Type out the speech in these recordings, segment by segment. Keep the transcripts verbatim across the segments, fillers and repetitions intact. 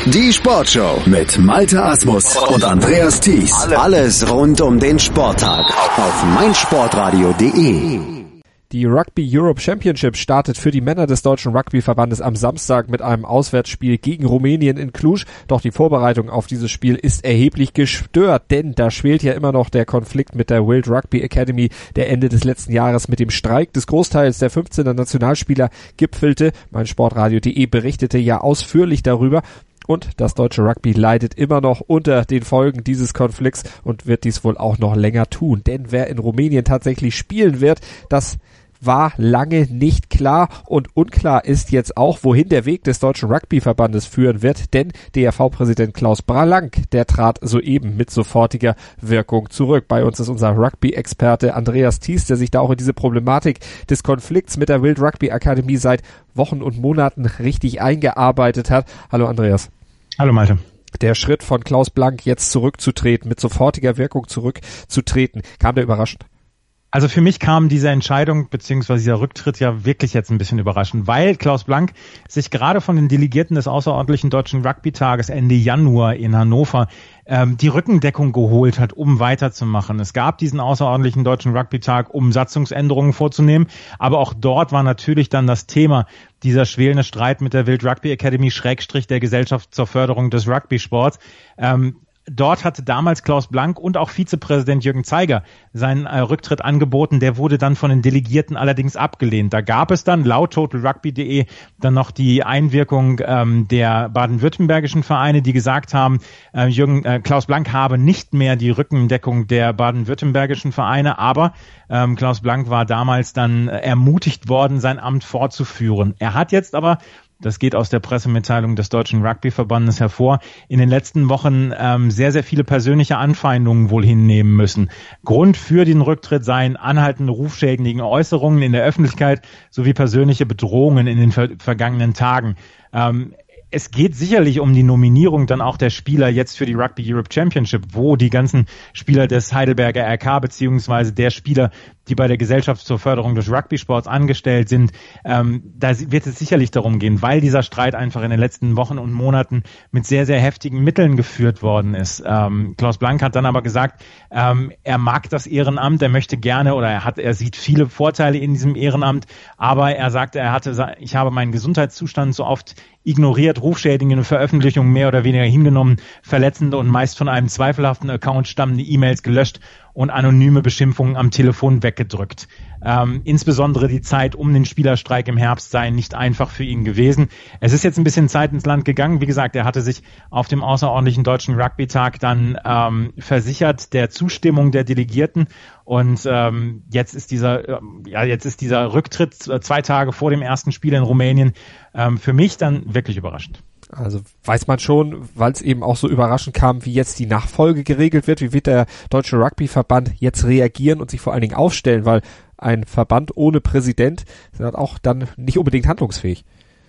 Die Sportshow mit Malte Asmus und Andreas Thies. Alles rund um den Sporttag auf meinsportradio punkt de. Die Rugby Europe Championship startet für die Männer des Deutschen Rugbyverbandes am Samstag mit einem Auswärtsspiel gegen Rumänien in Cluj. Doch die Vorbereitung auf dieses Spiel ist erheblich gestört, denn da schwelt ja immer noch der Konflikt mit der World Rugby Academy, der Ende des letzten Jahres mit dem Streik des Großteils der fünfzehner Nationalspieler gipfelte. meinsportradio punkt de berichtete ja ausführlich darüber. Und das deutsche Rugby leidet immer noch unter den Folgen dieses Konflikts und wird dies wohl auch noch länger tun. Denn wer in Rumänien tatsächlich spielen wird, das war lange nicht klar, und unklar ist jetzt auch, wohin der Weg des Deutschen Rugbyverbandes führen wird, denn D R V-Präsident Klaus Bralank, der trat soeben mit sofortiger Wirkung zurück. Bei uns ist unser Rugby-Experte Andreas Thies, der sich da auch in diese Problematik des Konflikts mit der World Rugby Akademie seit Wochen und Monaten richtig eingearbeitet hat. Hallo Andreas. Hallo Malte. Der Schritt von Klaus Blank, jetzt zurückzutreten, mit sofortiger Wirkung zurückzutreten, kam der überraschend? Also für mich kam diese Entscheidung bzw. dieser Rücktritt ja wirklich jetzt ein bisschen überraschend, weil Klaus Blank sich gerade von den Delegierten des außerordentlichen Deutschen Rugby-Tages Ende Januar in Hannover ähm, die Rückendeckung geholt hat, um weiterzumachen. Es gab diesen außerordentlichen Deutschen Rugby-Tag, um Satzungsänderungen vorzunehmen, aber auch dort war natürlich dann das Thema dieser schwelende Streit mit der World Rugby Academy Schrägstrich der Gesellschaft zur Förderung des Rugby-Sports. Ähm, Dort hatte damals Klaus Blank und auch Vizepräsident Jürgen Zeiger seinen äh, Rücktritt angeboten. Der wurde dann von den Delegierten allerdings abgelehnt. Da gab es dann laut total rugby punkt de dann noch die Einwirkung ähm, der baden-württembergischen Vereine, die gesagt haben, äh, Jürgen, äh, Klaus Blank habe nicht mehr die Rückendeckung der baden-württembergischen Vereine, aber ähm, Klaus Blank war damals dann äh, ermutigt worden, sein Amt fortzuführen. Er hat jetzt aber, das geht aus der Pressemitteilung des Deutschen Rugbyverbandes hervor, in den letzten Wochen ähm, sehr, sehr viele persönliche Anfeindungen wohl hinnehmen müssen. Grund für den Rücktritt seien anhaltende rufschädigende Äußerungen in der Öffentlichkeit sowie persönliche Bedrohungen in den ver- vergangenen Tagen. Ähm, Es geht sicherlich um die Nominierung dann auch der Spieler jetzt für die Rugby Europe Championship, wo die ganzen Spieler des Heidelberger R K beziehungsweise der Spieler, die bei der Gesellschaft zur Förderung des Rugby-Sports angestellt sind, ähm, da wird es sicherlich darum gehen, weil dieser Streit einfach in den letzten Wochen und Monaten mit sehr, sehr heftigen Mitteln geführt worden ist. Ähm, Klaus Blank hat dann aber gesagt, ähm, er mag das Ehrenamt, er möchte gerne oder er hat, er sieht viele Vorteile in diesem Ehrenamt, aber er sagte, er hatte, ich habe meinen Gesundheitszustand so oft ignoriert, rufschädigende Veröffentlichungen mehr oder weniger hingenommen, verletzende und meist von einem zweifelhaften Account stammende E-Mails gelöscht und anonyme Beschimpfungen am Telefon weggedrückt. Ähm, insbesondere die Zeit um den Spielerstreik im Herbst sei nicht einfach für ihn gewesen. Es ist jetzt ein bisschen Zeit ins Land gegangen. Wie gesagt, er hatte sich auf dem außerordentlichen Deutschen Rugby-Tag dann ähm, versichert der Zustimmung der Delegierten. Und ähm, jetzt ist dieser, äh, ja, jetzt ist dieser Rücktritt zwei Tage vor dem ersten Spiel in Rumänien ähm, für mich dann wirklich überraschend. Also weiß man schon, weil es eben auch so überraschend kam, wie jetzt die Nachfolge geregelt wird, wie wird der Deutsche Rugbyverband jetzt reagieren und sich vor allen Dingen aufstellen, weil ein Verband ohne Präsident ist halt auch dann nicht unbedingt handlungsfähig.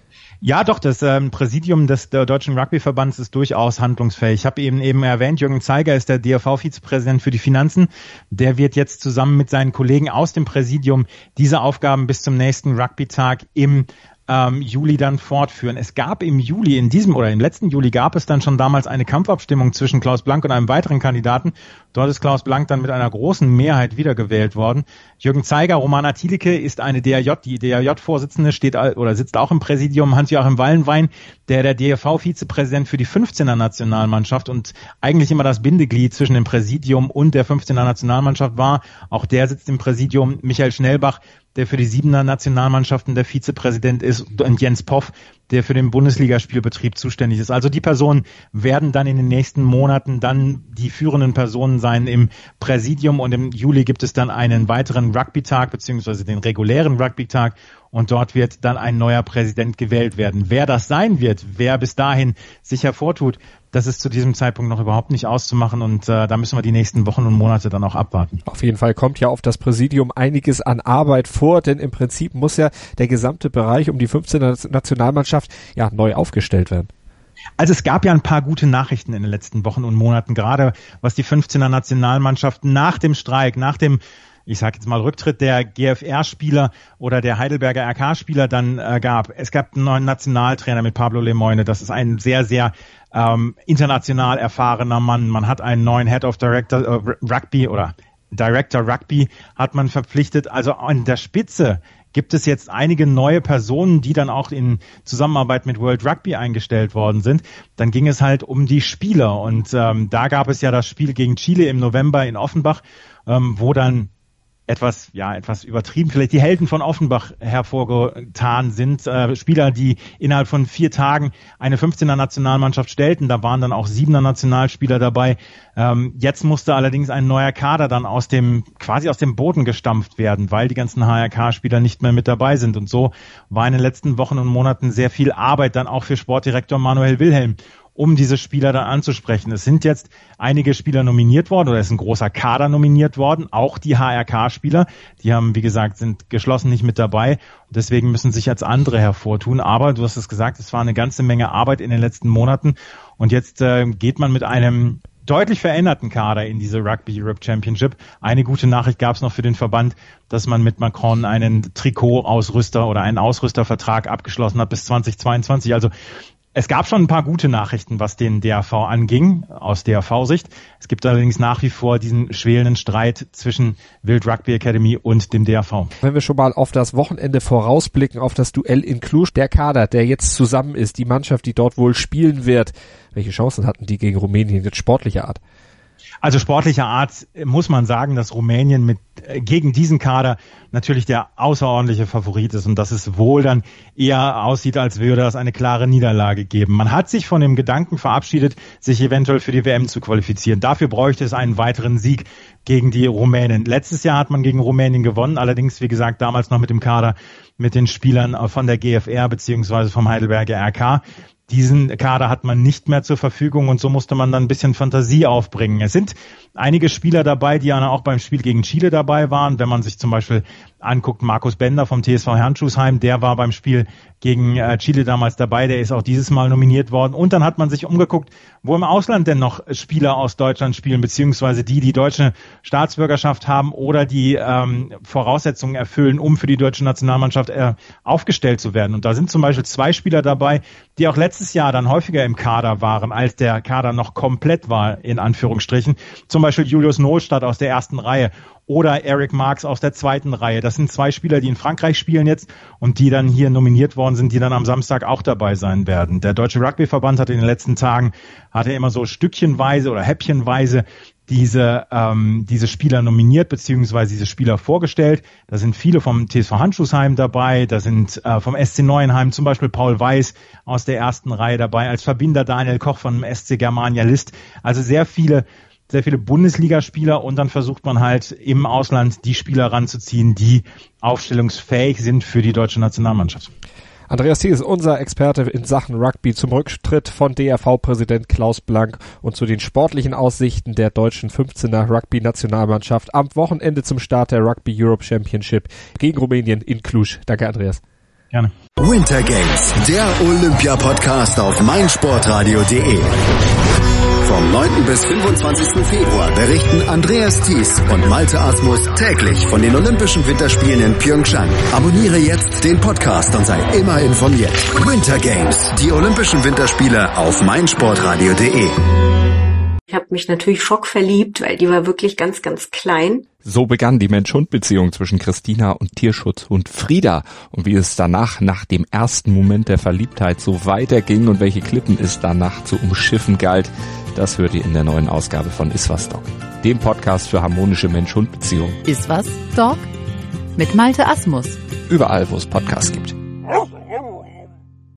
Ja, doch, das ähm, Präsidium des der Deutschen Rugbyverbands ist durchaus handlungsfähig. Ich habe eben eben erwähnt, Jürgen Zeiger ist der D R V-Vizepräsident für die Finanzen. Der wird jetzt zusammen mit seinen Kollegen aus dem Präsidium diese Aufgaben bis zum nächsten Rugby-Tag im ähm, Juli dann fortführen. Es gab im Juli, in diesem oder im letzten Juli gab es dann schon damals eine Kampfabstimmung zwischen Klaus Blank und einem weiteren Kandidaten. Dort ist Klaus Blank dann mit einer großen Mehrheit wiedergewählt worden. Jürgen Zeiger, Romana Thieleke ist eine D R J, die D R J-Vorsitzende steht oder sitzt auch im Präsidium. Hans-Joachim Wallenwein, der der D R V-Vizepräsident für die fünfzehner Nationalmannschaft und eigentlich immer das Bindeglied zwischen dem Präsidium und der fünfzehner Nationalmannschaft war. Auch der sitzt im Präsidium. Michael Schnellbach, der für die siebener Nationalmannschaften der Vizepräsident ist, und Jens Poff, der für den Bundesligaspielbetrieb zuständig ist. Also die Personen werden dann in den nächsten Monaten dann die führenden Personen sein im Präsidium, und im Juli gibt es dann einen weiteren Rugby-Tag beziehungsweise den regulären Rugby-Tag, und dort wird dann ein neuer Präsident gewählt werden. Wer das sein wird, wer bis dahin sich hervortut, das ist zu diesem Zeitpunkt noch überhaupt nicht auszumachen, und äh, da müssen wir die nächsten Wochen und Monate dann auch abwarten. Auf jeden Fall kommt ja auf das Präsidium einiges an Arbeit vor, denn im Prinzip muss ja der gesamte Bereich um die fünfzehner Nationalmannschaft ja neu aufgestellt werden. Also es gab ja ein paar gute Nachrichten in den letzten Wochen und Monaten, gerade was die fünfzehner Nationalmannschaften nach dem Streik, nach dem ich sage jetzt mal, Rücktritt der G F R-Spieler oder der Heidelberger R K-Spieler dann äh, gab. Es gab einen neuen Nationaltrainer mit Pablo Lemoine. Das ist ein sehr, sehr ähm, international erfahrener Mann. Man hat einen neuen Head of Director äh, Rugby oder Director Rugby hat man verpflichtet. Also an der Spitze gibt es jetzt einige neue Personen, die dann auch in Zusammenarbeit mit World Rugby eingestellt worden sind. Dann ging es halt um die Spieler und ähm, da gab es ja das Spiel gegen Chile im November in Offenbach, ähm, wo dann etwas, ja, etwas übertrieben, vielleicht die Helden von Offenbach hervorgetan sind. Äh, Spieler, die innerhalb von vier Tagen eine fünfzehner Nationalmannschaft stellten. Da waren dann auch siebener Nationalspieler dabei. Ähm, jetzt musste allerdings ein neuer Kader dann aus dem, quasi aus dem Boden gestampft werden, weil die ganzen H R K-Spieler nicht mehr mit dabei sind. Und so war in den letzten Wochen und Monaten sehr viel Arbeit dann auch für Sportdirektor Manuel Wilhelm, um diese Spieler dann anzusprechen. Es sind jetzt einige Spieler nominiert worden oder es ist ein großer Kader nominiert worden, auch die H R K-Spieler. Die haben, wie gesagt, sind geschlossen nicht mit dabei und deswegen müssen sich jetzt andere hervortun. Aber du hast es gesagt, es war eine ganze Menge Arbeit in den letzten Monaten und jetzt äh, geht man mit einem deutlich veränderten Kader in diese Rugby Europe Championship. Eine gute Nachricht gab es noch für den Verband, dass man mit Macron einen Trikot-Ausrüster oder einen Ausrüstervertrag abgeschlossen hat bis zweitausendzweiundzwanzig. Also es gab schon ein paar gute Nachrichten, was den D R V anging, aus D R V-Sicht. Es gibt allerdings nach wie vor diesen schwelenden Streit zwischen Wild Rugby Academy und dem D R V. Wenn wir schon mal auf das Wochenende vorausblicken, auf das Duell in Cluj, der Kader, der jetzt zusammen ist, die Mannschaft, die dort wohl spielen wird, welche Chancen hatten die gegen Rumänien jetzt sportlicher Art? Also sportlicher Art muss man sagen, dass Rumänien mit äh, gegen diesen Kader natürlich der außerordentliche Favorit ist und dass es wohl dann eher aussieht, als würde es eine klare Niederlage geben. Man hat sich von dem Gedanken verabschiedet, sich eventuell für die W M zu qualifizieren. Dafür bräuchte es einen weiteren Sieg gegen die Rumänen. Letztes Jahr hat man gegen Rumänien gewonnen, allerdings, wie gesagt, damals noch mit dem Kader mit den Spielern von der G F R beziehungsweise vom Heidelberger R K. Diesen Kader hat man nicht mehr zur Verfügung und so musste man dann ein bisschen Fantasie aufbringen. Es sind einige Spieler dabei, die ja auch beim Spiel gegen Chile dabei waren. Wenn man sich zum Beispiel anguckt, Markus Bender vom T S V Herrnschuhsheim, der war beim Spiel gegen äh, Chile damals dabei, der ist auch dieses Mal nominiert worden. Und dann hat man sich umgeguckt, wo im Ausland denn noch Spieler aus Deutschland spielen, beziehungsweise die, die deutsche Staatsbürgerschaft haben oder die ähm, Voraussetzungen erfüllen, um für die deutsche Nationalmannschaft äh, aufgestellt zu werden. Und da sind zum Beispiel zwei Spieler dabei, die auch letztes Jahr dann häufiger im Kader waren, als der Kader noch komplett war, in Anführungsstrichen. Zum Beispiel Julius Nohlstadt aus der ersten Reihe oder Eric Marx aus der zweiten Reihe. Das sind zwei Spieler, die in Frankreich spielen jetzt und die dann hier nominiert worden sind, die dann am Samstag auch dabei sein werden. Der Deutsche Rugbyverband hat in den letzten Tagen, hat er immer so stückchenweise oder häppchenweise diese ähm, diese Spieler nominiert beziehungsweise diese Spieler vorgestellt. Da sind viele vom T S V Handschuhsheim dabei, da sind äh, vom S C Neuenheim zum Beispiel Paul Weiß aus der ersten Reihe dabei, als Verbinder Daniel Koch von dem S C Germania List. Also sehr viele sehr viele Bundesligaspieler und dann versucht man halt im Ausland die Spieler ranzuziehen, die aufstellungsfähig sind für die deutsche Nationalmannschaft. Andreas Thies ist unser Experte in Sachen Rugby zum Rücktritt von D R V-Präsident Klaus Blank und zu den sportlichen Aussichten der deutschen fünfzehner Rugby-Nationalmannschaft am Wochenende zum Start der Rugby Europe Championship gegen Rumänien in Cluj. Danke, Andreas. Gerne. Winter Games, der Olympia-Podcast auf meinsportradio punkt de. Vom neunten bis fünfundzwanzigsten Februar berichten Andreas Thies und Malte Asmus täglich von den Olympischen Winterspielen in Pyeongchang. Abonniere jetzt den Podcast und sei immer informiert. Winter Games, die Olympischen Winterspiele auf meinsportradio punkt de. Ich habe mich natürlich schockverliebt, weil die war wirklich ganz, ganz klein. So begann die Mensch-Hund-Beziehung zwischen Christina und Tierschutzhund Frieda. Und wie es danach, nach dem ersten Moment der Verliebtheit, so weiterging und welche Klippen es danach zu umschiffen galt, das hört ihr in der neuen Ausgabe von Iswas Dog, dem Podcast für harmonische Mensch-Hund-Beziehungen. Iswas Dog? Mit Malte Asmus. Überall, wo es Podcasts gibt.